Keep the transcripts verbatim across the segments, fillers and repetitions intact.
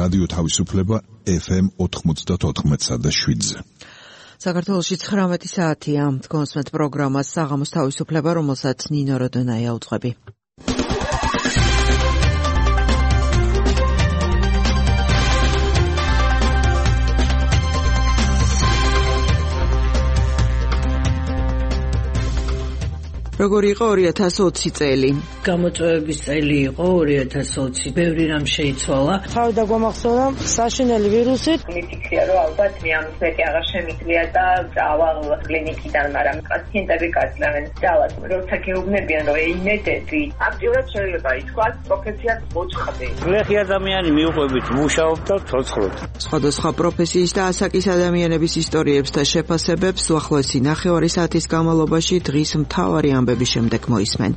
რადიო თავისუფლება ეფ ემ ოთხმოცდაოთხ და შვიდზე. საქართველოში ცხრამეტი საათია. კონსმეთ პროგრამას საღამოს თავისუფლება, რომელსაც ნინო როდონაია უძღვები. როგორი იყო ორი ათას ოცი წელი? გამოწვევების წელი იყო ორი ათას ოცი. ბევრი რამ შეიცვალა. თავი დაგვამახსოვნა საშინელი ვირუსით. მიფიქრია, რომ ალბათ მე ამის მეტი აღარ შემიძლია და დავალ კლინიკიდან, მაგრამ პაციენტები გაძლევენ ძალად. როცა გეუბნებიან, რომ ეიმედები, აქტიურად შეიძლება ითქვას, პროფესიას მოწყდი. გლეხი ადამიანი მიუყვებით მუშაობ და ცოცხლობ. სხვადასხვა პროფესიის და ასაკის ადამიანების ისტორიებს და შეფასებებს უახლოესი ნახევარი საათის განმავლობაში დღის მთავარი ამბების შემდეგ მოისმენთ.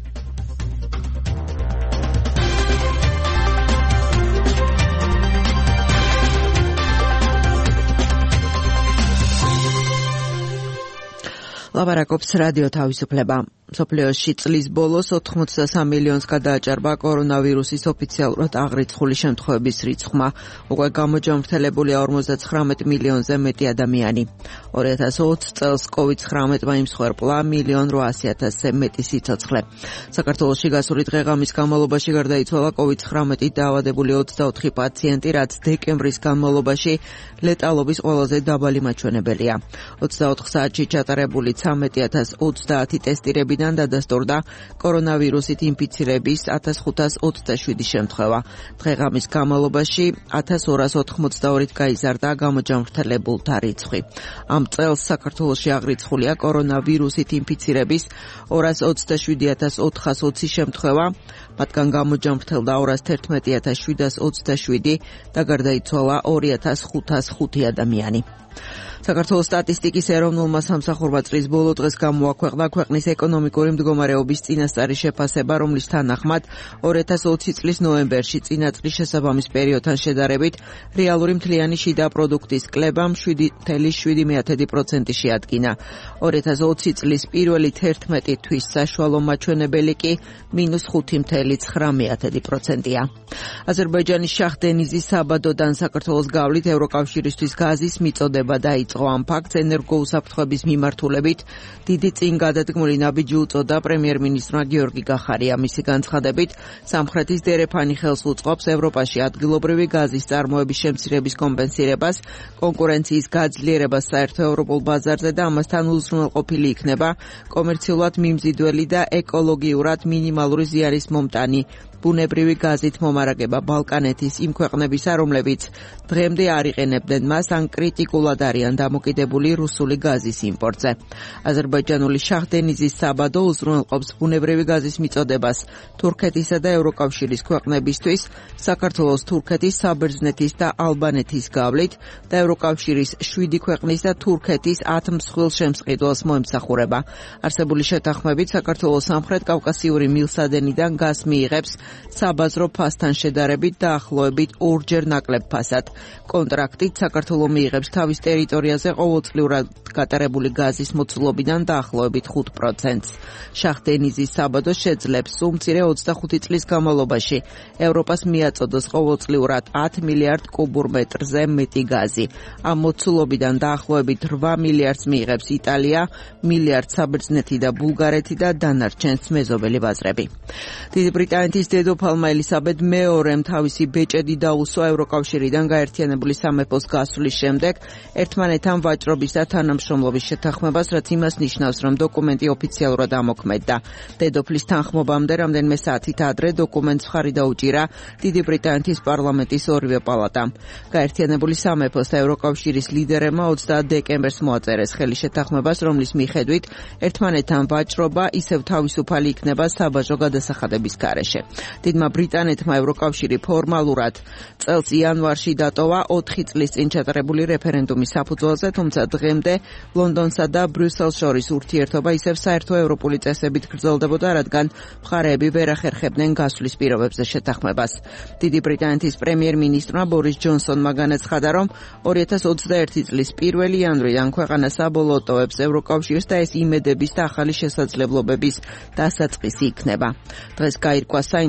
ლაპარაკობს რადიო თავისუფლება. მსოფლიოში წლის ბოლოს ოთხმოცდასამ მილიონს გადააჭარბა კორონავირუსის ოფიციალურად აღრიცხული შემთხვევების რიცხვმა. უკვე გამოჯამრთელებულია ორმოცდაცხრამეტ მილიონზე მეტი ადამიანი. ორი ათას ოცი წელს კოვიდ ცხრამეტმა იმსხვერპლა მილიონ რვაასი ათასზე მეტი სიცოცხლე. საქართველოში გასული დღე-ღამის განმავლობაში გარდაიცვალა კოვიდ ცხრამეტით დაავადებული ოცდაოთხი პაციენტი, რაც დეკემბრის განმავლობაში ლეტალობის ყველაზე დაბალი მაჩვენებელია. ოცდაოთხ საათში ჩატარებული ცხრამეტი ათას ოცდაათი ტესტირებიდან დადასტურდა კორონავირუსით ინფიცირების ათას ხუთას ოცდაშვიდი შემთხვევა. დღე-ღამის განმავლობაში ათას ორას ოთხმოცდაორით გაიზარდა გამოჯამრთელებულთა რიცხვი. ამ წელს საქართველოში აღრიცხულია კორონავირუსით ინფიცირების ორას ოცდაშვიდი ათას ოთხას ოცი შემთხვევა, მათგან გამოჯამრთელდა ორას თერთმეტი ათას შვიდას ოცდაშვიდი და გარდაიცვალა ორი ათას ხუთას ხუთი ადამიანი. საქართველოს სტატისტიკის ეროვნულმა სამსახურმა წლის ბოლო დღეს გამოაქვეყნა ქვეყნის ეკონომიკური მდგომარეობის წინასწარი შეფასება, რომლის თანახმად ორი ათას ოცი წლის ნოემბერში წინა წლის შესაბამის პერიოდთან შედარებით რეალური მთლიანი შიდა პროდუქტის კლებამ შვიდი წელი შვიდი პროცენტი შეადგინა. ორი ათას ოცი წლის პირველი თერთმეტი თვის საშუალო მაჩვენებელი კი მინუს ხუთი წელი ცხრა პროცენტია. აზერბაიჯანის შაჰ-დენიზის საბადოდან საქართველოს გავლით ევროკავშირისთვის გაზის მიწოდება დაიწყო. ამ ფაქტს ენერგოუსაფრთხოების მიმართულებით დიდი წინ გადადგმული ნაბიჯი უწოდა პრემიერ-მინისტრმა გიორგი გახარია. მისი განცხადებით, სამხრეთის დერეფანი ხელს უწყობს ევროპაში ადგილობრივი გაზის წარმოების შემცირების კომპენსირებას, კონკურენციის გაძლიერებას საერთო ევროპულ ბაზარზე და ამასთან უზრუნველყოფილი იქნება კომერციულად მიმზიდველი და ეკოლოგიურად მინიმალური ზიანის მომტანი ბუნებრივი გაზით მომარაგება ბალკანეთის იმ ქვეყნებისა, რომლებიც დღემდე არ იყენებდნენ მას ან კრიტიკულად არიან დამოკიდებული რუსული გაზის იმპორტზე. აზერბაიჯანული შაჰ-დენიზის საბადო უზრუნველყოფს ბუნებრივი გაზის მიწოდებას თურქეთისა და ევროკავშირის ქვეყნებისთვის, საქართველოს, თურქეთის, საბერძნეთის და ალბანეთის გავლით და ევროკავშირის შვიდი ქვეყნის და თურქეთის ათ მსხვილ შემსყიდველს მოემსახურება. არსებული შეთანხმებით საქართველოს სამხრეთ კავკასიური მილსადენიდან გაზს მიიღებს საბაზრო ფასთან შედარებით დაახლოებით ორჯერ ნაკლებ ფასად. კონტრაქტით საქართველო მიიღებს თავის ტერიტორიაზე ყოველწლიურად გატარებული გაზის მოცულობიდან დაახლოებით ხუთ პროცენტს. შაჰ-დენიზის საბადო შეძლებს უმცირე ოცდახუთი წლის განმავლობაში ევროპას მიაწოდოს ყოველწლიურად ათ მილიარდ კუბურ მეტრზე მეტი გაზი. ამ მოცულობიდან დაახლოებით რვა მილიარდს მიიღებს იტალია, მილიარდ საბერძნეთი და ბულგარეთი და დანარჩენს მეზობელი ბაზრები. დიდი ბრიტანეთის დედოფალმა ელისაბედ მეორემ თავისი ბეჭედი დაუსვა ევროკავშირიდან გაერთიანებული სამეფოს გასვლის შემდეგ ერთმანეთთან ვაჭრობის და თანამშრომლობის შეთანხმებას, რაც იმას ნიშნავს, რომ დოკუმენტი ოფიციალურად ამოქმედდა. დედოფლის თანხმობამდე რამდენიმე საათით ადრე დოკუმენტს მხარი დაუჭირა დიდი ბრიტანეთის პარლამენტის ორივე პალატამ. გაერთიანებული სამეფოს და ევროკავშირის ლიდერებმა ოცდაათ დეკემბერს მოაწერეს ხელი შეთანხმებას, რომლის მიხედვით ერთმანეთთან ვაჭრობა ისევ თავისუფალი იქნება საბაჟო გადასახადების გარეშე. დიდმა ბრიტანეთმა ევროკავშირი ფორმალურად წელს იანვარში დატოვა ოთხი წლის წინ ჩატარებული რეფერენდუმის საფუძველზე, თუმცა დღემდე ლონდონსა და ბრიუსელს შორის ურთიერთობა ისევ საერთო ევროპული წესებით გრძელდებოდა, რადგან მხარეები ვერ ახერხებდნენ გასვლის პირობებზე შეთანხმებას. დიდი ბრიტანეთის პრემიერ-მინისტრმა ბორის ჯონსონმა განაცხადა, რომ ორი ათას ოცდაერთი წლის პირველი იანვრიდან ქვეყანა საბოლოოდ ტოვებს ევროკავშირს და ეს იმედების და ახალი შესაძლებლობების დასაწყისი იქნება. დღეს გაირკვა საინტერესო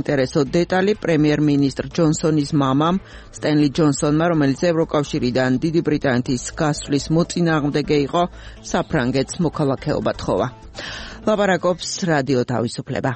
საინტერესო დეტალი პრემიერ-მინისტრ ჯონსონის მამამ სტენლი ჯონსონმა, რომელიც ევროკავშირიდან დიდი ბრიტანეთის გასვლის მოწინააღმდეგე იყო, საფრანგეთს მოქალაქეობა თხოვა. ლაპარაკობს რადიო თავისუფლება.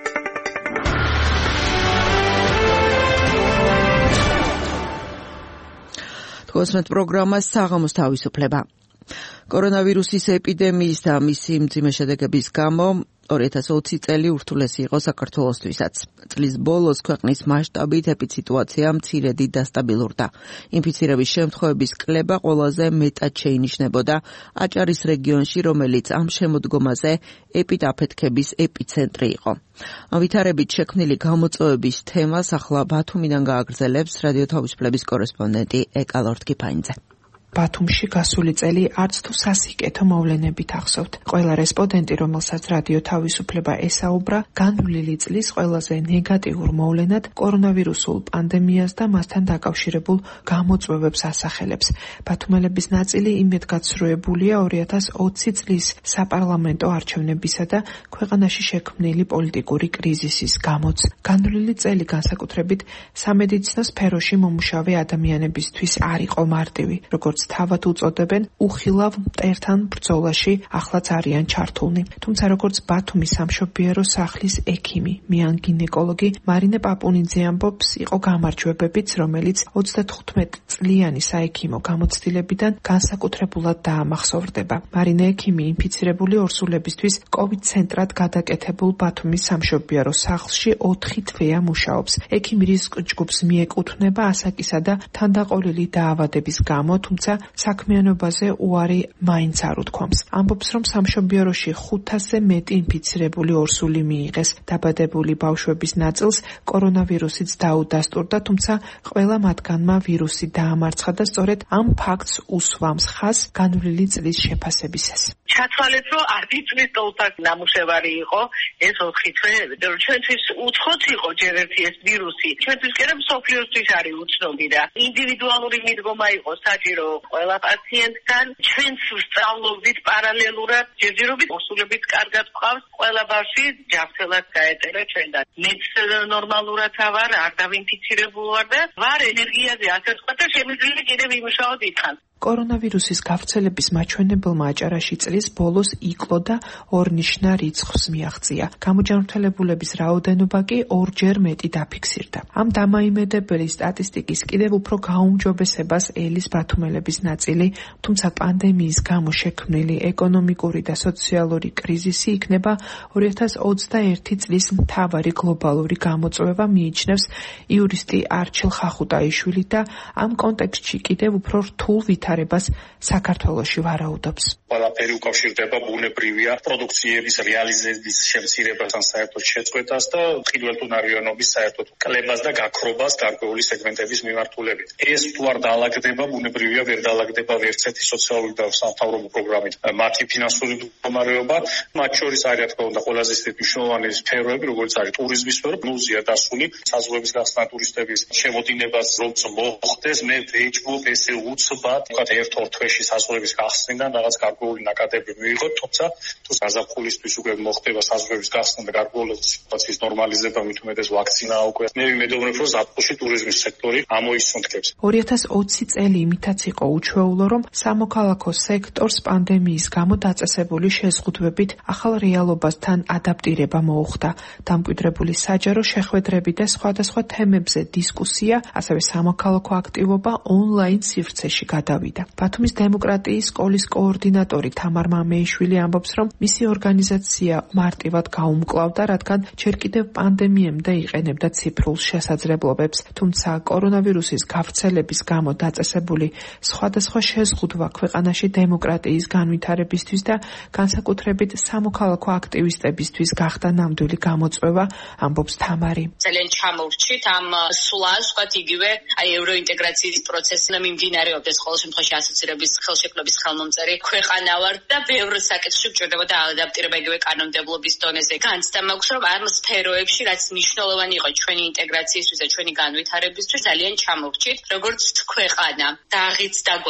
კოსმეტ პროგრამა საღამოს თავისუფლება. კორონავირუსის ეპიდემიის და მისი მძიმე შედეგების გამო ორი ათას ოცი წელი ურთულესი იყო საქართველოსთვისაც. წლის ბოლოს ქვეყნის მასშტაბით ეპიდსიტუაცია მცირედი დასტაბილურდა. ინფიცირების შემთხვევების კლება ყველაზე მეტად შეინიშნებოდა აჭარის რეგიონში, რომელიც ამ შემოდგომაზე ეპიდაფეთქების ეპიცენტრი იყო. ამ ვითარებით შექმნილი გამოწვევების თემას ახლა ბათუმიდან გააგრძელებს რადიო თავისუფლების კორესპონდენტი ეკალორთ კიფაინძე. ბათუმში გასული წელი არც თუ სასიკეთო მოვლენებით ახსოვთ. ყველა რესპონდენტი, რომელსაც რადიო თავისუფლება ესაუბრა, განვლილი წლის ყველაზე ნეგატიურ მოვლენად კორონავირუსულ პანდემიას და მასთან დაკავშირებულ გამოწვევებს ასახელებს. ბათუმელების ნაწილი იმედგაცრუებულია ორი ათას ოცი წლის საპარლამენტო არჩევნებისა და ქვეყანაში შექმნილი პოლიტიკური კრიზისის გამოც. განვლილი წელი განსაკუთრებით სამედიცინო სფეროში მომუშავე ადამიანებისთვის არ იყო მარტივი, როგორც თავად უწოდებენ, უხილავ მტერთან ბრძოლაში ახლაც არიან ჩართულნი. თუმცა როგორც ბათუმის სამშობიარო სახლის ექიმი, მიან გინეკოლოგი მარინე პაპუნიძე ამბობს, იყო გამარჯვებებიც, რომელიც ოცდათხუთმეტი წლიანი საექიმო გამოცდილებიდან განსაკუთრებულად დაამახსოვრდება. მარინე ექიმი ინფიცირებული ორსულებისთვის კოვიდ ცენტრად გადაკეთებულ ბათუმის სამშობიარო სახლში ოთხი თვეა მუშაობს. ექიმი რისკ ჯგუფს მიეკუთვნება ასაკისა და თანდაყოლილი დაავადების გამო, თუმცა საქმიანობაზე უარი მაინც არ უთქვამს. ამბობს, რომ სამშობიაროში ხუთასზე მეტი ინფიცირებული ორსული მიიღეს. დაბადებული ბავშვების ნაწილს კორონავირუსიც დაუდასტურდა, თუმცა ყველა მათგანმა ვირუსი დაამარცხა და სწორედ ამ ფაქტს უსვამს ხაზს განვლილი წლის შეფასებისას. ჩათვალეთ, რომ ათი წლის ტოლსაკ ნამუშევარი იყო ეს ოთხი თვე, რომ ჩვენთვის უცხოც იყო ჯერ ერთი ეს ვირუსი. ჩვენთვის კი არა, მსოფლიოსთვის არის უცნობი და ინდივიდუალური მიდგომა იყო საჭირო ყველა პაციენტთან. ჩვენც ვსწავლობდით პარალელურად, ჯერჯერობით ორსულებით კარგად გვყავს, ყველა ბავშვი ჯანმრთელად გაეტერა ჩვენთან. მეც ნორმალურად ავარ, არ დავინფიცირებული ვარ და ვარ ენერგიაზე ასე ვთქვა და შემიძლია კიდევ ვიმუშაო დიდხანს. კორონავირუსის გავრცელების მაჩვენებელმა აჭარაში წლის ბოლოს იკლო და ორნიშნა რიცხვს მიაღწია. გამოჯანმრთელებულების რაოდენობა კი ორჯერ მეტი დაფიქსირდა. ამ დამაიმედებელი სტატისტიკის კიდევ უფრო გაუმჯობესებას ელის ბათუმელების ნაწილი, თუმცა პანდემიის გამო შექმნილი ეკონომიკური და სოციალური კრიზისი იქნება ორი ათას ოცდაერთი წლის მთავარი გლობალური გამოწვევა, მიიჩნევს იურისტი არჩილ ხახუტაიშვილი და ამ კონტექსტში კიდევ უფრო რთულ ვითარებას საქართველოში ვარაუდობს. ყველაფერი უკავშირდება ბუნებრივია პროდუქციების რეალიზების შემცირებასთან საერთოდ შეწყვეტას და მყიდველთუნარიანობის საერთოდ კლებას და გაქრობას გარკვეული სეგმენტების მიმართულებით. ეს თუ არ დაალაგდება, ბუნებრივია ვერ დაალაგდება ვერცერთი სოციალური და სამთავრობო პროგრამით. მათი ფინანსური მდგომარეობა, მათ შორის არის რა თქმა უნდა ყველაზე ისეთი მნიშვნელოვანი სფეროები, როგორც არის ტურიზმის სფერო, ნულზეა დასული, საზღვრების გასწრა ტურისტების შემოდინებას როგორც მოხდეს, მე ვეჭვობ ესე უცბად ვთქვათ, ერთ-ორ თვეში საზღვრების გახსნიდან რაღაც გარკვეული ნაკადები მიიღოთ, თუმცა თუ საზაფხულისთვის უკვე მოხდება საზღვრების გახსნა და გარკვეული სიტუაციის ნორმალიზება, მით უმეტეს ვაქცინა უკვე, მე ვიმედოვნებ, რომ ზაფხულში ტურიზმის სექტორი ამოისუნთქებს. ორი ათას ოცი წელი იმითაც იყო უჩვეულო, რომ სამოქალაქო სექტორს პანდემიის გამო დაწესებული შეზღუდვებით ახალ რეალობასთან ადაპტირება მოუხდა. დამკვიდრებული საჯარო შეხვედრები და სხვადასხვა თემებზე დისკუსია, ასევე სამოქალაქო აქტივობა ონლაინ სივრცეში გადავიდა. ბათუმის დემოკრატიის სკოლის კოორდინატორი თამარ მამეიშვილი ამბობს, რომ მისი ორგანიზაცია მარტივად გაუმკლავდა, რადგან ჯერ კიდევ პანდემიამდე იყენებდა ციფრულ შესაძლებლობებს, თუმცა კორონავირუსის გავრცელების გამო დაწესებული სხვადასხვა შეზღუდვა ქვეყანაში დემოკრატიის განვითარებისთვის და განსაკუთრებით სამოქალაქო აქტივისტებისთვის გახდა ნამდვილი გამოწვევა, ამბობს თამარი. ძალიან ჩამოვრჩით ამ სულას, ვთქვათ, იგივე აი ევროინტეგრაციის პროცესი მიმდინარეობდეს ყოველ შემთხვევაში ასოცირების ხელშეკრულების ხელმომწერი ქვეყანა ვარ და ბევრ საკითხში გვჭირდებოდა ადაპტირება იგივე კანონმდებლობის დონეზე. განცდა მაქვს, რომ ამ სფეროებში, რაც მნიშვნელოვანი იყო ჩვენი ინტეგრაციისთვის და ჩვენი განვითარებისთვის, ძალიან ჩამოვრჩით, როგორც ქვეყანა და აღიც დაგვასვათ.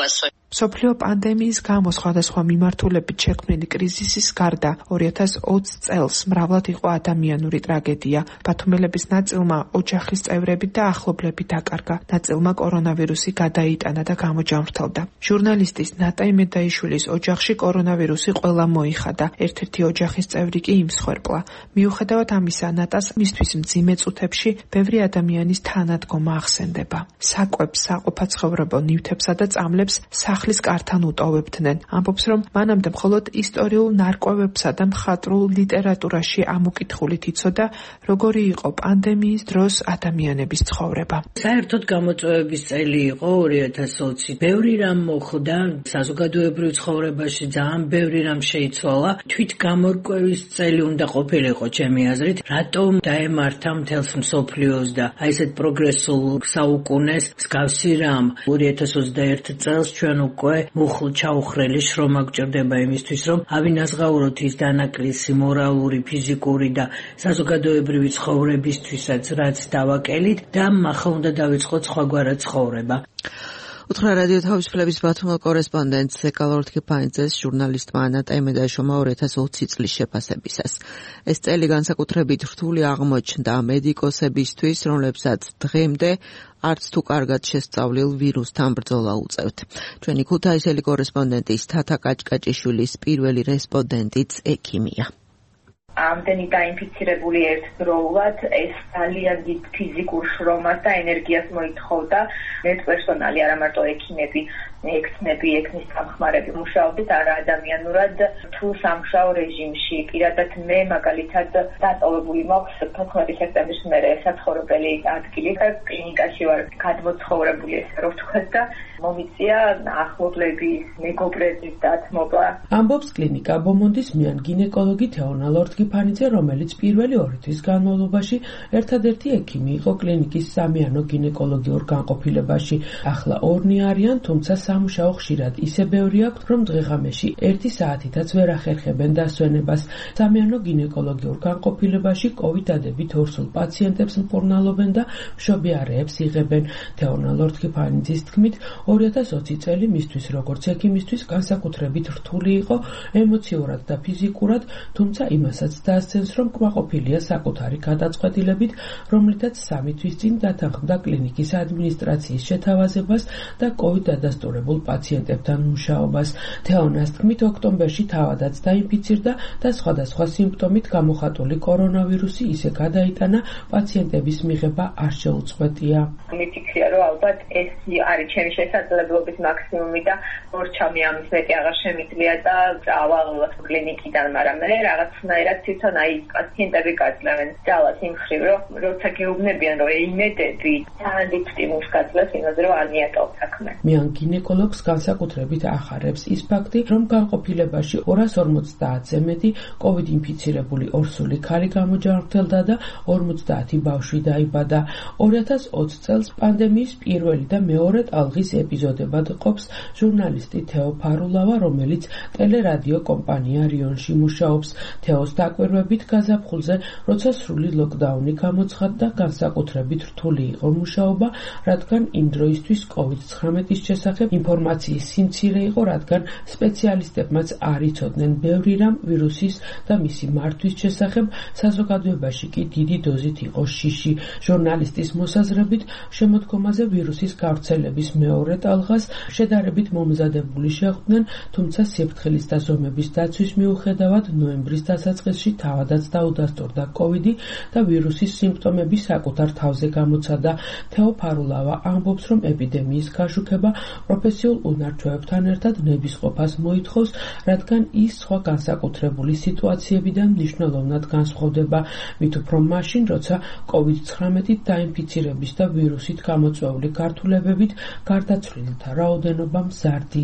მსოფლიო პანდემიის გამო სხვადასხვა მიმართულებით შექმნილი კრიზისის გარდა ორი ათას ოცი წელს მრავლად იყო ადამიანური ტრაგედია. ბათუმელების ნაწილმა ოჯახის წევრებით და ახლობლებით დაკარგა, ნაწილმა კორონავირუსი გადაიტანა და გამოჯამრთელდა. ჟურნალისტის ნატა იმედაიშვილის ოჯახში კორონავირუსი ყველა მოიხადა, ერთ-ერთი ოჯახის წევრი კი იმსხვერპლა. მიუხედავად ამისა, ნატას მისთვის მძიმე წუთებში ბევრი ადამიანის თანადგომა ახსენდება. საკვებს, საყოფაცხოვრებელ ნივთებსა და წამლებს სახლის კართან უტოვებდნენ. ამბობს, რომ მანამდე მხოლოდ ისტორიულ ნარკვევებსა და მხატვრულ ლიტერატურაში ამოკითხულით იცოდა, როგორი იყო პანდემიის დროს ადამიანების ცხოვრება. საერთოდ გამოწვევების წელი იყო ორი ათას ოცი. ბევრი რამ მოხდა საზოგადოებრივ ცხოვრებაში, ძალიან ბევრი რამ შეიცვალა. თვით გამორკვევის წელი უნდა ყოფილიყო ჩემი აზრით, რატომ დაემართა მთელს მსოფლიოს და აი ესეთ პროგრესულ საუკუნეს მსგავსი რამ. ორი ათას ოცდაერთი წელს ჩვენ უკვე მუხლ ჩაუხრელი შრომა გვჭირდება იმისთვის, რომ ავინაზღაუროთ ის დანაკლისი მორალური, ფიზიკური და საზოგადოებრივი ცხოვრებისთვისაც, რაც დავაკელით და ახლა უნდა დავიწყოთ სხვაგვარად ცხოვრება. უთხრა რადიო თავისუფლების ბათუმელ კორესპონდენტს ეკალორთქიფანიძეს ჟურნალისტმა ნატა იმედაიშვილმა ორი ათას ოცი წლის შეფასებისას. ეს წელი განსაკუთრებით რთული აღმოჩნდა მედიკოსებისთვის, რომლებსაც დღემდე არც თუ კარგად შესწავლილ ვირუსთან ბრძოლა უწევთ. ჩვენი ქუთაისელი კორესპონდენტის თათა კაჭკაჭიშვილის პირველი რესპონდენტიც ექიმია. ამდენი დაინფიცირებული ერთდროულად ეს ძალიან დიდ ფიზიკურ შრომას და ენერგიას მოითხოვდა. მე პერსონალი, არა მარტო ექიმები, ექცნები, ექნის დამხმარები მუშაობდით არა ადამიანურად თუ სამუშაო რეჟიმში. პირადად მე მაგალითად დატოვებული მაქვს თოთხმეტი სექტემბრის მერე საცხოვრებელი ადგილი, კლინიკაში ვარ გადმოცხოვრებული, ესე რომ ვთქვათ, და მომიწია ახლობლების, მეგობრების დათმობა. ამბობს კლინიკა ბომონდის მიან გინეკოლოგი თეონა ლორთქიფანიძე, რომელიც პირველი ორი თვის განმავლობაში ერთადერთი ექიმი იყო კლინიკის სამიანო გინეკოლოგიურ განყოფილებაში. ახლა ორნი არიან, თუმცა სამუშაო ხშირად ისე ბევრი აქვთ, რომ დღეღამეში ერთი საათითაც ვერ ახერხებენ დასვენებას. სამიანო გინეკოლოგიურ განყოფილებაში კოვიდ დადებით ორსულ პაციენტებს მკურნალობენ და მშობიარეებს იღებენ. თეონა ლორთქიფანიძის თქმით, ორი ათას ოცი წელი მისთვის როგორც ექიმისთვის განსაკუთრებით რთული იყო ემოციურად და ფიზიკურად, თუმცა იმასაც დაასცენს, რომ კმაყოფილია საკუთარი გადაწყვეტილებით, რომლითაც სამი თვის წინ დათანხმდა კლინიკის ადმინისტრაციის შეთავაზებას და კოვიდ დადასტურებულ პაციენტებთან მუშაობას. თეონას თქმით, ოქტომბერში თავადაც დაინფიცირდა და სხვადასხვა სიმპტომით გამოხატული კორონავირუსი ისე გადაიტანა, პაციენტების მიღება არ შეუწყვეტია. მიფიქრია, რომ ალბათ ეს არის ჩემი შესაძლებლობის მაქსიმუმი და მორჩამი ამის მეტი აღარ შემიძლია და წავალ კლინიკიდან, მაგრამ მე რაღაცნაირად თვითონ აი პაციენტები გაძლევენ ძალას იმ ხრივ, რომ როცა გეუბნებიან, რომ იმედები ძალიან დიდ სტიმულს გაძლევს იმაზე, რომ არ მიატოვ საქმე. მიან გინეკოლოგს განსაკუთრებით ახარებს ის ფაქტი, რომ განყოფილებაში ორას ორმოცდაათზე მეტი კოვიდ ინფიცირებული ორსული ქალი გამოჯანმრთელდა და ორმოცდაათი ბავშვი დაიბადა. ორი ათას ოცი წელს პანდემიის პირველი და მეორე ტალღის ეპიზოდებად ყოფს ჟურნალისტი თეო ფარულავა, რომელიც ტელერადიო კომპანია რიონში მუშაობს. თეოს დაკვირვებით გაზაფხულზე, როცა სრული ლოკდაუნი გამოცხადდა, განსაკუთრებით რთული იყო მუშაობა, რადგან იმ დროისთვის კოვიდ ცხრამეტის შესახებ ინფორმაციის სიმცირე იყო, რადგან სპეციალისტებმაც არ იცოდნენ ბევრი რამ ვირუსის და მისი მართვის შესახებ, საზოგადოებაში კი დიდი დოზით იყო შიში. ჟურნალისტის მოსაზრებით, შემოდგომაზე ვირუსის გავრცელების მეორე ტალღას შედარებით მომზადებული შეხვდნენ, თუმცა სიფრთხილის და ზომების დაცვის მიუხედავად ნოემბრის დასაწყისში თავადაც დაუდასტურდა კოვიდი და ვირუსის სიმპტომები საკუთარ თავზე გამოცადა. თეო ფარულავა ამბობს, რომ ეპიდემიის გაშუქება პროფესიულ უნარჩვევებთან ერთად ნებისყოფას მოითხოვს, რადგან ის სხვა განსაკუთრებული სიტუაციებიდან მნიშვნელოვნად განსხვავდება, მით უფრო მაშინ, როცა კოვიდ ცხრამეტით დაინფიცირების და ვირუსით გამოწვეული გართულებებით გარდაცვლილთა რაოდენობა მზარდია.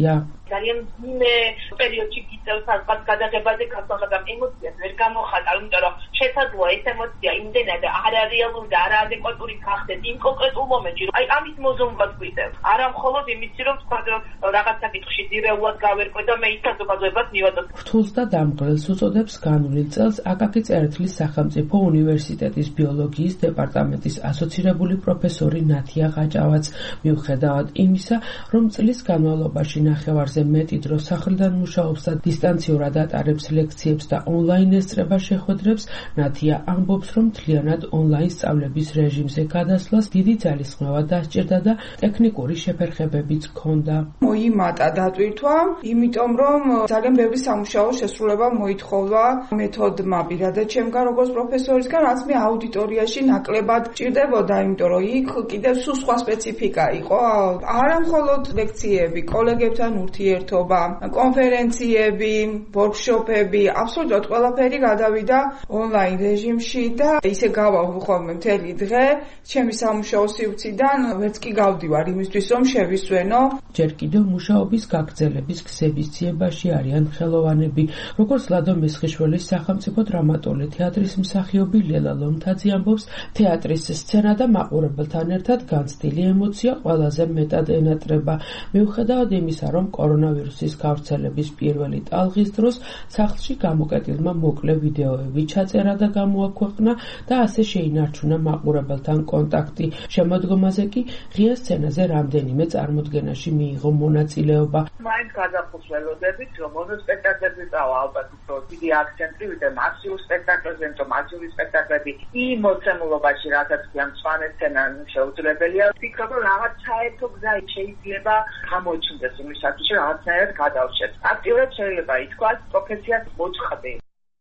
ძალიან მძიმე პერიოდში გიწევს ალბათ გადაღებაზე გასაღებამ ემოციას ვერ გამოხატავ, იმიტომ რომ შესაძლოა ეს ემოცია იმდენად არარეალური და არაადეკვატური გახდეს იმ კონკრეტულ მომენტში, რომ აი ამის მოზონებას გვიწევს. არა მხოლოდ იმისი, რომ თქვა რომ რაღაც საკითხში ძირეულად გავერკვე და მე ის საზოგადოებას მივადოთ. რთულს და დამღლელს უწოდებს განვლილ წელს აკაკი წერეთლის სახელმწიფო უნივერსიტეტის ბიოლოგიის დეპარტამენტის ასოცირებული პროფესორი ნათია გაჭავაც. მიუხედავად იმისა, რომ წლის განმავლობაში ნახევარზე მეტი დრო სახლიდან მუშაობს და დისტანციურად ატარებს ლექციებს და ონლაინ ესწრება შეხვედრებს, ნათია ამბობს, რომ მთლიანად ონლაინ სწავლების რეჟიმზე გადასვლას დიდი ძალისხმევა დასჭირდა და ტექნიკური შეფერხებებიც ჰქონდა. მოიმატა დატვირთვა, იმიტომ რომ ძალიან ბევრი სამუშაო შესრულება მოითხოვა მეთოდმა პირადად ჩემგან როგორც პროფესორისგან, რაც მე აუდიტორიაში ნაკლებად ჭირდებოდა, იმიტომ რომ იქ კიდევ სულ სხვა სპეციფიკა იყო. არა მხოლოდ ლექციები, კოლეგებთან ურთიერთობა, კონფერენციები, ვორქშოპები, აბსოლუტურად ყველაფერი გადავიდა ონლაინ რეჟიმში და ისე გავა ხოლმე მთელი დღე ჩემი სამუშაო სივრციდან ვერც კი გავდივარ იმისთვის რომ შევისვენო. ჯერ კიდევ მუშაობის გაგრძელების გზების ძიებაში არიან ხელოვანები, როგორც ლადო მესხიშვილის სახელმწიფო დრამატული თეატრის მსახიობი ლელა ლომთაძე ამბობს, თეატრის სცენა და მაყურებელთან ერთად განცდილი ემოცია ყველაზე მეტად ენატრება. მიუხედავად იმისა, რომ კორონავირუსის გავრცელების პირველი ტალღის დროს სახლში გამოკეტილმა მოკლე ვიდეოები ჩაწერა და გამოაქვეყნა და ასე შეინარჩუნა მაყურებელთან კონტაქტი. შემოდგომაზე კი ღია სცენაზე რამდენიმე წარმოდგენაში მიიღო მონაწილეობა. მაინც გადახუსველოდებით, რომ მონოსპექტაკლებზე წავა ალბათ უფრო დიდი აქცენტი ვიდრე მასიურ სპექტაკლებზე, რომ მასიური სპექტაკლები იმ მოცემულობაში, რასაც ამ სვანე სცენა შეუძლებელია, ვფიქრობ, რომ რაღაც საერთო გზა შეიძლება გამოჩნდეს იმისათვის, რომ რაღაცნაირად გადავშეთ. აქტიურად შეიძლება ითქვას, პროფესიას მოწყდი.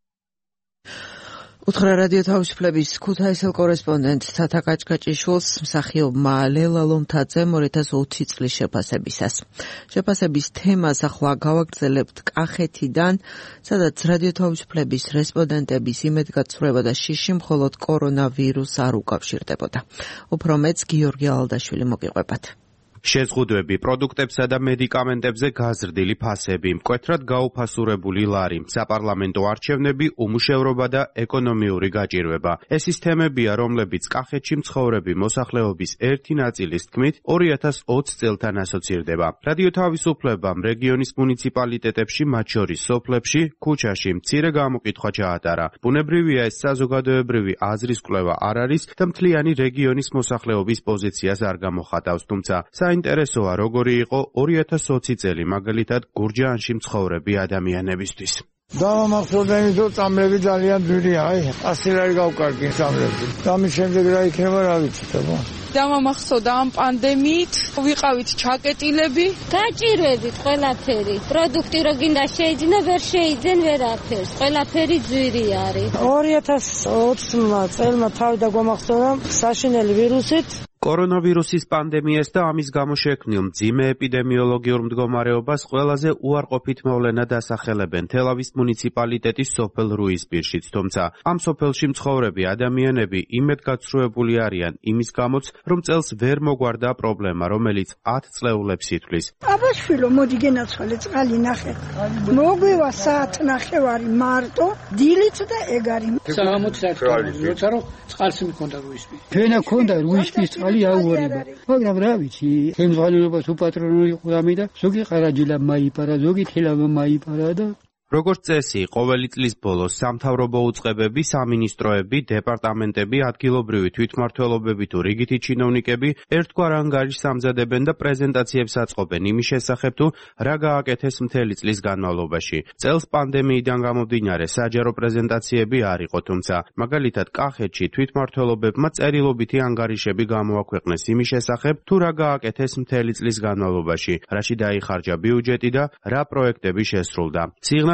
უთხრა რადიო თავისუფლების ქუთაისელ კორესპონდენტ თათა კაჭკაჭიშვილს მსახიობმა ლელა ლომთაძემ ორი ათას ოცი წლის შეფასებისას. შეფასების თემას ახლა გავაგრძელებთ კახეთიდან, სადაც რადიო თავისუფლების რესპონდენტების იმედგაცრუება და შიში მხოლოდ კორონავირუსს არ უკავშირდებოდა. უფრო მეც გიორგი ალდაშვილი მოგიყვებათ. შეზღუდვები პროდუქტებსა და მედიკამენტებზე გაზრდილი ფასები, მკვეთრად გაუფასურებული ლარი, საპარლამენტო არჩევნები, უმუშევრობა და ეკონომიური გაჭირვება. ეს ის თემებია, რომლებიც კახეთში მცხოვრები მოსახლეობის ერთი ნაწილის თქმით ორი ათას ოცი წელთან ასოცირდება. რადიო თავისუფლებამ რეგიონის მუნიციპალიტეტებში, მათ შორის სოფლებში, ქუჩაში მცირე გამოკითხვა ჩაატარა. ბუნებრივია ეს საზოგადოებრივი აზრის კვლევა არ არის და მთლიანი რეგიონის მოსახლეობის პოზიციას არ გამოხატავს, თუმცა საინტერესოა როგორი იყო ორი ათას ოცი წელი მაგალითად გურჯაანში მცხოვრები ადამიანებისთვის. დავამახსოვრდები, რომ წამლები ძალიან ძვირია, აი, ასი ლარი გავკარგი წამლები. და მის შემდეგ რა იქნება, რა ვიცი, თქო. დავამახსოვდა ამ პანდემიით, ვიყავით ჩაკეტილები, გაჭირვებით ყველაფერი. პროდუქტი რო გინდა შეიძინა, ვერ შეიძენ ვერაფერს. ყველაფერი ძვირი არის. ორი ათას ოცი წელმა თავი დაგვამახსოვდა საშინელი ვირუსით. კორონავირუსის პანდემიას და ამის გამო შექმნილ მძიმე ეპიდემიოლოგიურ მდგომარეობას ყველაზე უარყოფით მოვლენა დასახელებენ თელავის მუნიციპალიტეტის სოფელ რუისპირშიც, თუმცა ამ სოფელში მცხოვრები ადამიანები იმედგაცრუებული არიან იმის გამოც, რომ წელს ვერ მოგვარდა პრობლემა, რომელიც ათ წლეულებს ითვლის. აბაშვილო, მოდი გენაცვალე წყალი ნახე. მოგვივა საათ ნახევარი მარტო, დილით და ეგ არის. საღამოც რა თქმა უნდა, როცა რომ წყალს მქონდა რუისპირს. ფენა ქონდა რუისპირს წყალი აუორება. მაგრამ რა ვიცი, ხელმძღვანელობას უპატრონო იყო ამი და ზოგი ყარაჯილა მაიპარა, ზოგი თელავა მაიპარა და როგორც წესი, ყოველი წლის ბოლოს სამთავრობო უწყებები, სამინისტროები, დეპარტამენტები, ადგილობრივი თვითმმართველობები თუ რიგითი ჩინოვნიკები ერთგვარ ანგარიშს ამზადებენ და პრეზენტაციებს აწყობენ იმის შესახებ, თუ რა გააკეთეს მთელი წლის განმავლობაში. წელს პანდემიიდან გამომდინარე საჯარო პრეზენტაციები არ იყო, თუმცა მაგალითად კახეთში თვითმმართველობებმა წერილობითი ანგარიშები გამოაქვეყნეს იმის შესახებ, თუ რა გააკეთეს მთელი წლის განმავლობაში, რაში დაიხარჯა ბიუჯეტი და რა პროექტები შესრულდა. სიღნაღ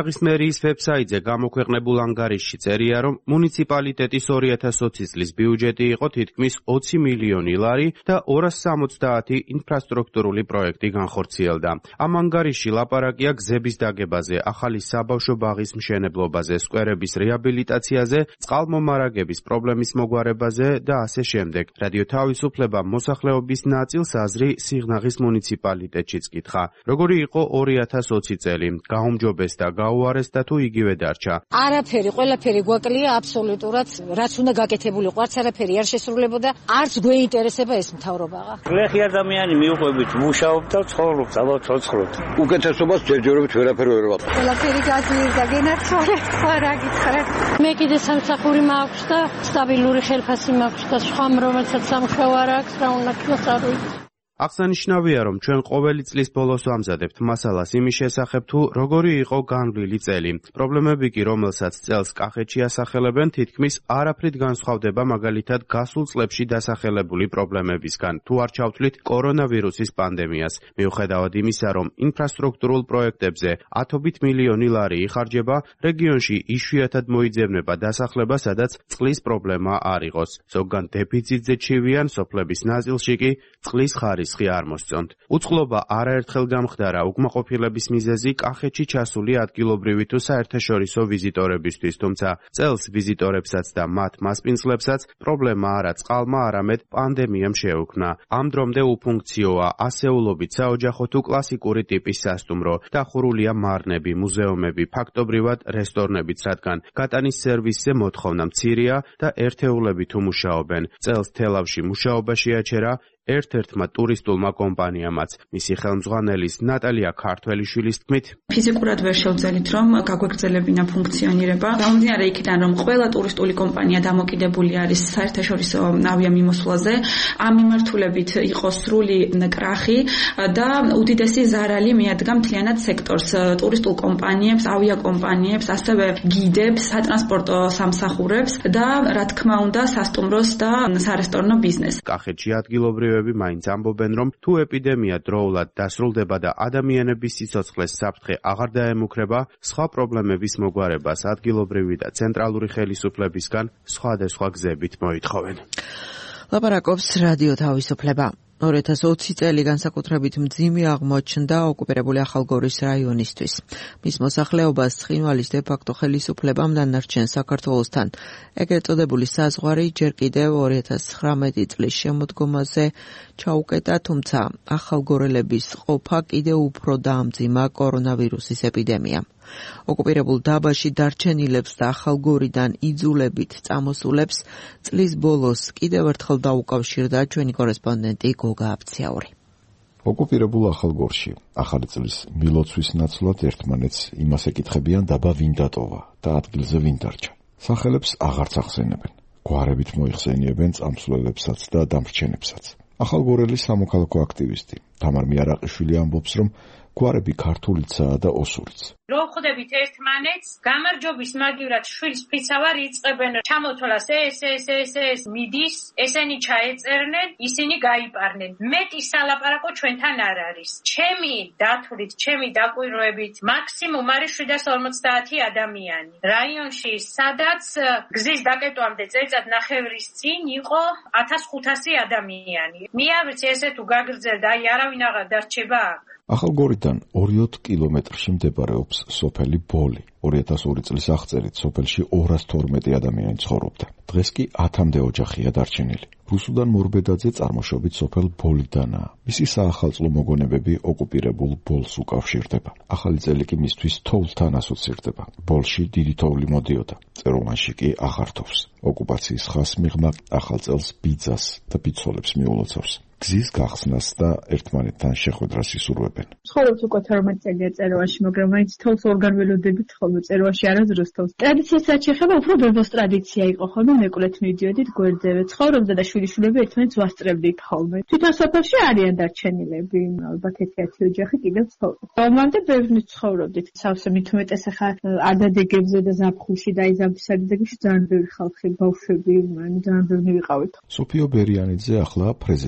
სიღნაღის მერიის ვებსაიტზე გამოქვეყნებულ ანგარიშში წერია, რომ მუნიციპალიტეტის ორი ათას ოცი წლის ბიუჯეტი იყო თითქმის ოცი მილიონი ლარი და ორას სამოცდაათი ინფრასტრუქტურული პროექტი განხორციელდა. ამ ანგარიშში ლაპარაკია გზების დაგებაზე, ახალი საბავშვო ბაღის მშენებლობაზე, სკვერების რეაბილიტაციაზე, წყალმომარაგების პრობლემის მოგვარებაზე და ასე შემდეგ. რადიო თავისუფლება მოსახლეობის ნაწილს აზრი სიღნაღის მუნიციპალიტეტშიც კითხა. როგორი იყო ორი ათას ოცი წელი, გაუმჯობეს და გაუარეს და თუ იგივე დარჩა. არაფერი, ყველაფერი გვაკლია აბსოლუტურად, რაც უნდა გაკეთებულიყო, არც არაფერი არ შესრულებოდა, არც გვეინტერესება ეს მთავრობაა. გლეხი ადამიანი მიუყვებით, მუშაობ და ცხოვრობ, ალბათ ცოცხლობ. უკეთესობას ჯერჯერობით ვერაფერი ვერ ვაკეთებ. ყველაფერი გაძლიერდა, გენაცვალე, ხო რა გითხრათ. მე კიდე სამსახური მაქვს და სტაბილური ხელფასი მაქვს და სხვა რომელსაც სამუშაო არ აქვს, რა უნდა ქნოს არ ვიცი. აღსანიშნავია, რომ ჩვენ ყოველი წლის ბოლოს ვამზადებთ მასალას იმის შესახებ, თუ როგორი იყო განვლილი წელი. პრობლემები კი, რომელსაც წელს კახეთში ასახელებენ, თითქმის არაფრით განსხვავდება მაგალითად გასულ წლებში დასახელებული პრობლემებისგან, თუ არ ჩავთვლით კორონავირუსის პანდემიას. მიუხედავად იმისა, რომ ინფრასტრუქტურულ პროექტებზე ათობით მილიონი ლარი იხარჯება, რეგიონში იშვიათად მოიძებნება დასახლება, სადაც წყლის პრობლემა არ იყოს. ზოგან დეფიციტზე ჩივიან, სოფლების ნაწილში კი წყლის ხარისხი არ მოსწონთ. უწყლობა არაერთხელ გამხდარა უკმაყოფილების მიზეზი კახეთში ჩასული ადგილობრივი თუ საერთაშორისო ვიზიტორებისთვის, თუმცა წელს ვიზიტორებსაც და მათ მასპინძლებსაც პრობლემა არა წყალმა, არამედ პანდემიამ შეუქმნა. ამ დრომდე უფუნქციოა ასეულობით საოჯახო თუ კლასიკური ტიპის სასტუმრო, დახურულია მარნები, მუზეუმები, ფაქტობრივად რესტორნებიც, რადგან გატანის სერვისზე მოთხოვნა მცირეა და ერთეულები თუ მუშაობენ. წელს თელავში მუშაობა შეაჩერა ერთ-ერთმა ტურისტულმა კომპანიამაც. მისი ხელმძღვანელის ნატალია ქართველიშვილის თქმით, ფიზიკურად ვერ შევძელით, რომ გაგვეგრძელებინა ფუნქციონირება. გამომდინარე იქიდან, რომ ყველა ტურისტული კომპანია დამოკიდებული არის საერთაშორისო ავიამიმოსვლაზე, ამ მიმართულებით იყო სრული კრახი და უდიდესი ზარალი მიადგა მთლიანად სექტორს, ტურისტულ კომპანიებს, ავიაკომპანიებს, ასევე გიდებს, სატრანსპორტო სამსახურებს და რა თქმა უნდა, სასტუმროს და სარესტორნო ბიზნესს. კახეთში ადგილობრივი მაინც ამბობენ, რომ თუ ეპიდემია დროულად დასრულდება და ადამიანების სიცოცხლეს საფრთხე აღარ დაემუქრება, სხვა პრობლემების მოგვარებას ადგილობრივი და ცენტრალური ხელისუფლებისგან სხვადასხვა გზებით მოითხოვენ. ლაპარაკობს რადიო თავისუფლება. ორი ათას ოცი წელი განსაკუთრებით მძიმე აღმოჩნდა ოკუპირებული ახალგორის რაიონისთვის. მის მოსახლეობას ცხინვალის დე-ფაქტო ხელისუფლებამ დანარჩენ საქართველოსთან ეგრეთ წოდებული საზღვარი ჯერ კიდევ ორი ათას ცხრამეტი წლის შემოდგომაზე ჩაუკეტა, თუმცა ახალგორელების ყოფა კიდევ უფრო დაამძიმა კორონავირუსის ეპიდემიამ. ოკუპირებულ დაბაში დარჩენილებს და ახალგორიდან იძულებით წამოსულებს წლის ბოლოს კიდევ ერთხელ დაუკავშირდა ჩვენი კორესპონდენტი გოგა აბციაური. ოკუპირებულ ახალგორში ახალი წლის მილოცვის ნაცვლად ერთმანეთს იმას ეკითხებიან დაბა ვინ დატოვა და ადგილზე ვინ დარჩა. სახელებს აღარც ახსენებენ. გვარებით მოიხსენიებენ წამსვლელებსაც და დამრჩენებსაც. ახალგორელი სამოქალაქო აქტივისტი თამარ მიარაყიშვილი ამბობს, რომ გვარები ქართულიცაა და ოსურიც. რო ხვდებით ერთმანეთს, გამარჯობის მაგივრად შვილს ფიცავარ იწყებენ, ჩამოთვალას ეს ეს ეს ეს მიდის, ესენი ჩაეწერნენ, ისინი გაიპარნენ. მეტი სალაპარაკო ჩვენთან არ არის. ჩემი დათვლით, ჩემი დაკვირვებით, მაქსიმუმ არის შვიდას ორმოცდაათი ადამიანი. რაიონში, სადაც გზის დაკეტვამდე წელიწად ნახევრის წინ იყო ათას ხუთასი ადამიანი. მე არ ვიცი ესე თუ გაგრძელდა, აი არავინ აღარ დარჩება აქ. ახალგორიდან ორმოცდაოთხ კილომეტრში მდებარეობს სოფელი ბოლი. ორი ათას ორი წლის აღწერით სოფელში ორას თორმეტი ადამიანი ცხოვრობდა. დღეს კი ათამდე ოჯახია დარჩენილი. რუსუდან მორბედაძე წარმოშობით სოფელ ბოლიდანაა. მისი საახალწლო მოგონებები ოკუპირებულ ბოლს უკავშირდება. ახალი წელი კი მისთვის თოვლთან ასოცირდება. ბოლში დიდი თოვლი მოდიოდა. წეროვანში კი აღარ თოვს. ოკუპაციის ხას მიღმა ახალ წელს ბიძას და ბიცოლებს მიულოცავს. გზის გახსნას და ერთმანეთთან შეხვედრას ისურვებენ. ცხოვრობს უკვე თორმეტ წელია წეროვანში, მაგრამ მაინც თოვს ორგან ველოდებით ხოლმე წეროვანში არასდროს თოვს. ტრადიციასაც შეხება უფრო ბებოს ტრადიცია იყო ხოლმე, მეკვლეთ მიდიოდით გვერდზე, ცხოვრობდა და შვილიშვილები ერთმანეთს ვასწრებდით ხოლმე. თვითონ სოფელში არიან დარჩენილები, ალბათ ერთი ოჯახი კიდევ ცხოვრობს. მომამდე ბევრი ცხოვრობდით. სავსე მით უმეტეს ახლა ადადეგებზე და ზაფხულში და იზამთრის ადაგებში ძალიან ბევრი ხალხი, ბავშვები, ძალიან ბევრი ვიყავით. სოფიო ბერიანიძე ახლა ფრეზეთის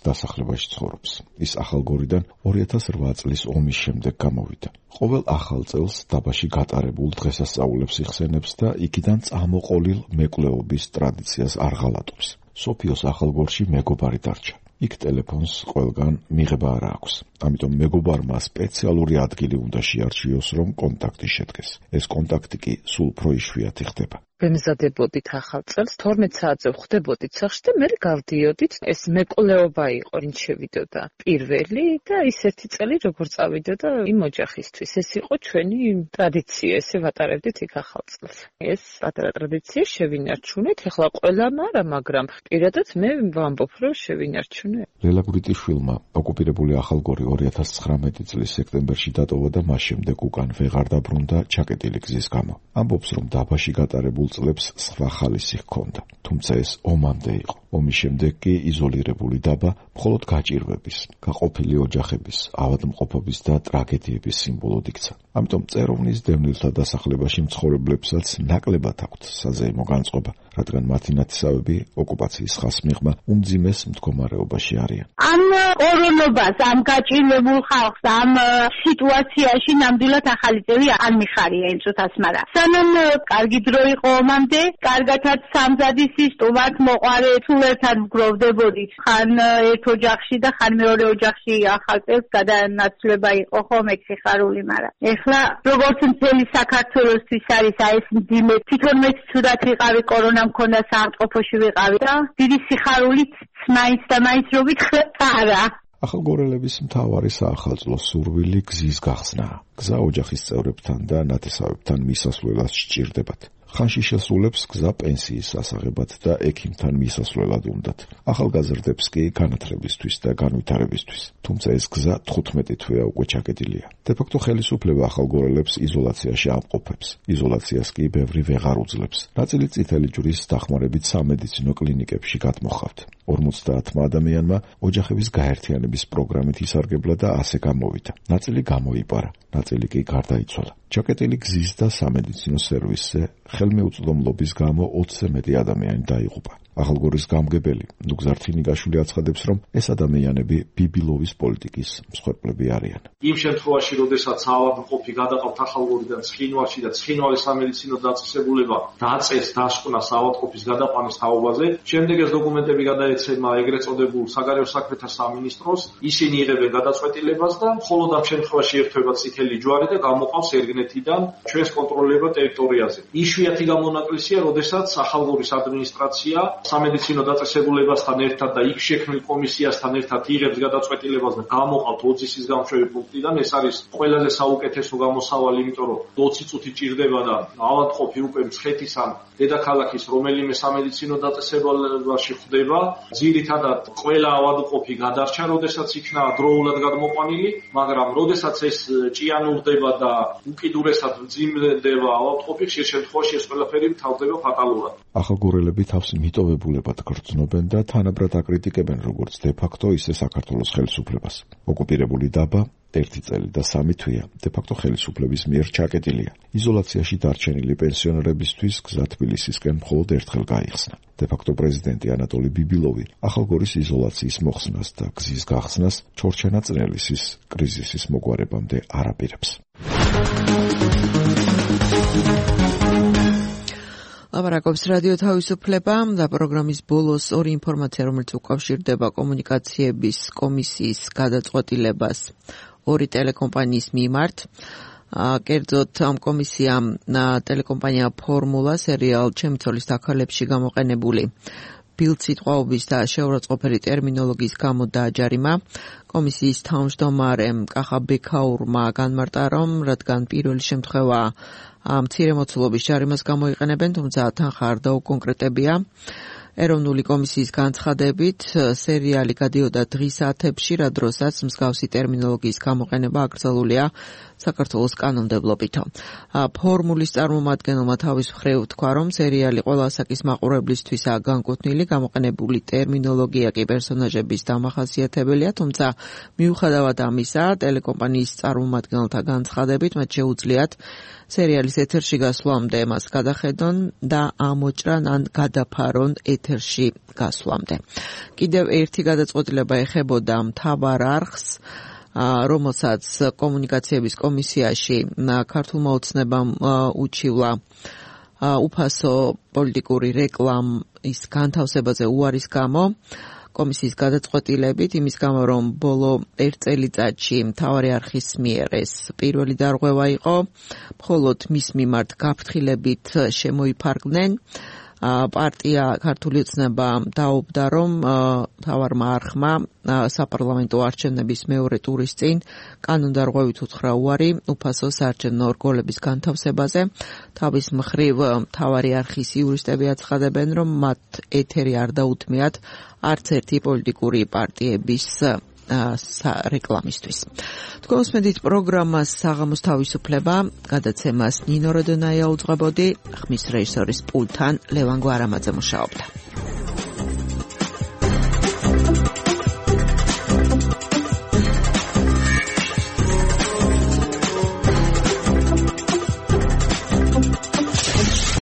დასახლებაში ცხოვრობს. ის ახალგორიდან ორი ათას რვა წლის ომის შემდეგ გამოვიდა. ყოველ ახალ წელს დაბაში გატარებულ დღესასწაულებს იხსენებს და იქიდან წამოყოლილ მეკვლეობის ტრადიციას არ ღალატობს. სოფიოს ახალგორში მეგობარი დარჩა. იქ ტელეფონს ყველგან მიღება არ აქვს. ამიტომ მეგობარმა სპეციალური ადგილი უნდა შეარჩიოს, რომ კონტაქტი შედგეს. ეს კონტაქტი კი სულ უფრო იშვიათი ხდება. ვემზადებოდით ახალ წელს, თორმეტ საათზე ვხვდებოდით სახლში და მე გავდიოდით. ეს მეკვლეობა იყო, რინც შევიდოდა პირველი და ის ერთი წელი როგორ წავიდოდა იმ ოჯახისთვის. ეს იყო ჩვენი ტრადიცია, ესე ვატარებდით იქ ახალ წელს. ეს პატარა ტრადიცია შევინარჩუნეთ, ეხლა ყველამ არა, მაგრამ პირადად მე ვამბობ, რომ შევინარჩუნე. ლელა გვრიტიშვილმა ოკუპირებული ახალგორი ორი ათას ცხრამეტი წლის სექტემბერში დატოვა და მას შემდეგ უკან ვეღარ დაბრუნდა ჩაკეტილი გზის გამო. ამბობს, რომ დაბაში გატარებულ წლებს სხვა ხალისი ჰქონდა, თუმცა ეს ომამდე იყო. ომის შემდეგ კი იზოლირებული დაბა მხოლოდ გაჭირვების, გაყოფილი ოჯახების, ავადმყოფობის და ტრაგედიების სიმბოლოდ იქცა. ამიტომ წეროვნის დევნილთა დასახლებაში მცხოვრებლებსაც ნაკლებად აქვთ საზეიმო განწყობა, რადგან მათი ნათესავები ოკუპაციის ხასმიღმა უმძიმეს მდგომარეობაში არიან. ამ კორონობას, ამ გაჭირვებულ ხალხს, ამ სიტუაციაში ნამდვილად ახალი წელი არ მიხარია იმ წუთას, მაგრამ სანამ კარგი დრო იყო ომამდე, კარგათაც სამზადისი სტუმართ მოყარე თუ ერთად ვგროვდებოდით, ხან ერთ ოჯახში და ხან მეორე ოჯახში ახალ წელს გადანაცვლება იყო ხომ ეგ სიხარული, მაგრამ ეხლა როგორც მთელი საქართველოსთვის არის აი ეს მძიმე, თვითონ მეც ცუდად ვიყავი, კორონა მქონდა, საავადმყოფოში ვიყავი და დიდი სიხარულით მაინც და მაინც რო ვითხრათ არა. ახალგორელების მთავარი საახალწლო სურვილი გზის გახსნაა. გზა ოჯახის წევრებთან და ნათესავებთან მისასვლელად სჭირდებათ. ხანში შესრულებს გზა პენსიის ასაღებად და ექიმთან მისასვლელად უნდათ. ახალგაზრდებს კი განათლებისთვის და განვითარებისთვის. თუმცა ეს გზა თხუთმეტი თვეა უკვე ჩაკეტილია. დე-ფაქტო ხელისუფლება ახალგორელებს იზოლაციაში ამყოფებს. იზოლაციას კი ბევრი ვეღარ უძლებს. ნაწილი წითელი ჯვრის დახმარებით სამედიცინო კლინიკებში გადმოხავთ. ორმოცდაათმა ადამიანმა ოჯახების გაერთიანების პროგრამით ისარგებლა და ასე გამოვიდა. ნაწილი გამოიპარა, ნაწილი კი გარდაიცვალა. ჩაკეტილი გზის და სამედიცინო სერვისზე ხელმეუწვდომლობის გამო ოცზე მეტი ადამიანი დაიღუპა. ახალგორის გამგებელი ნუგზარ თინიგაშვილი აცხადებს, რომ ეს ადამიანები ბიბილოვის პოლიტიკის მსხვერპლები არიან. იმ შემთხვევაში, როდესაც ავადმყოფი გადაყავთ ახალგორიდან ცხინვალში და ცხინვალის სამედიცინო დაწესებულება დაწერს დასკვნას ავადმყოფის გადაყვანის თაობაზე, შემდეგ ეს დოკუმენტები გადაეცემა ეგრეთ წოდებულ საგარეო საქმეთა სამინისტროს, ისინი იღებენ გადაწყვეტილებას და მხოლოდ ამ შემთხვევაში ერთვება წითელი ჯვარი და გამოყავს ერგნეთიდან ჩვენს კონტროლირებულ ტერიტორიაზე. იშვიათი გამონაკლისია, როდესაც ახალგორის ადმინისტრაცია სამედიცინო დაწესებულებასთან ერთად და იქ შექმნილ კომისიასთან ერთად იღებს გადაწყვეტილებას და გამოყავთ ოცის გამშვები პუნქტიდან. ეს არის ყველაზე საუკეთესო გამოსავალი, იმიტომ რომ ოცი წუთი ჭირდება და ავადმყოფი უკვე მცხეთის ან დედაქალაქის რომელიმე სამედიცინო დაწესებულებაში ხვდება. ძირითადად ყველა ავადმყოფი გადარჩა, როდესაც იქნა დროულად გადმოყვანილი, მაგრამ როდესაც ეს ჭიანურდება და უკიდურესად მძიმდება ავადმყოფი, ხშირ შემთხვევაში ეს ყველაფერი თავდება ფატალურად. ახალგორელები თავს მიტოვებულებად გრძნობენ და თანაბრად აკრიტიკებენ როგორც დე-ფაქტო, ისე საქართველოს ხელისუფლებას. ოკუპირებული დაბა ერთი წელი და სამი თვეა დე-ფაქტო ხელისუფლების მიერ ჩაკეტილია. იზოლაციაში დარჩენილი პენსიონერებისთვის გზა თბილისისკენ მხოლოდ ერთხელ გაიხსნა. დე-ფაქტო პრეზიდენტი ანატოლი ბიბილოვი ახალგორის იზოლაციის მოხსნას და გზის გახსნას ჩორჩანა წნელისის კრიზისის მოგვარებამდე არ აპირებს. ლაპარაკობს რადიო თავისუფლება და პროგრამის ბოლოს ორი ინფორმაცია, რომელიც უკავშირდება კომუნიკაციების კომისიის გადაწყვეტილებას ორი ტელეკომპანიის მიმართ. კერძოდ ამ კომისიამ ტელეკომპანია ფორმულა სერიალ ჩემი ცოლის დაქალებში გამოყენებული ბილდსიტყვაობის და შეურაცხყოფელი ტერმინოლოგიის გამო დააჯარიმა. კომისიის თავმჯდომარემ კახა ბექაურმა განმარტა, რომ რადგან პირველი შემთხვევა მცირე მოცულობის ჯარიმას გამოიყენებენ, თუმცა თანხა არ დაუკონკრეტებია. ეროვნული კომისიის განცხადებით, სერიალი გადიოდა დღის საათებში, რა დროსაც მსგავსი ტერმინოლოგიის გამოყენება აკრძალულია საქართველოს კანონმდებლობითო. ფორმულის წარმომადგენელმა თავის მხრივ თქვა, რომ სერიალი ყველა ასაკის მაყურებლისთვისაა განკუთვნილი, გამოყენებული ტერმინოლოგია კი პერსონაჟების დამახასიათებელია, თუმცა მიუხედავად ამისა, ტელეკომპანიის წარმომადგენელთა განცხადებით, მათ შეუძლიათ სერიალის ეთერში გასვლამდე მას გადახედონ და ამოჭრან ან გადაფარონ ეთერში გასვლამდე. კიდევ ერთი გადაწყვეტილება ეხებოდა მთავარ არხს, რომელსაც კომუნიკაციების კომისიაში ქართულმა ოცნებამ უჩივლა უფასო პოლიტიკური რეკლამის განთავსებაზე უარის გამო. კომისიის გადაწყვეტილებით იმის გამო, რომ ბოლო ერთ წელიწადში მთავარი არხის მიერ ეს პირველი დარღვევა იყო, მხოლოდ მის მიმართ გაფრთხილებით შემოიფარგლნენ. პარტია ქართული ოცნება დაობდა, რომ მთავარმა არხმა საპარლამენტო არჩევნების მეორე ტურის წინ კანონდარღვევით უთხრა უარი უფასო საარჩევნო რგოლების განთავსებაზე. თავის მხრივ მთავარი არხის იურისტები აცხადებენ, რომ მათ ეთერი არ დაუთმიათ არც ერთი პოლიტიკური პარტიების რეკლამისთვის. თქვენ უსმენთ პროგრამას საღამოს თავისუფლება, გადაცემას ნინო როდონაია უძღვებოდი, ხმის რეჟისორის პულტთან ლევან გვარამაძე მუშაობდა.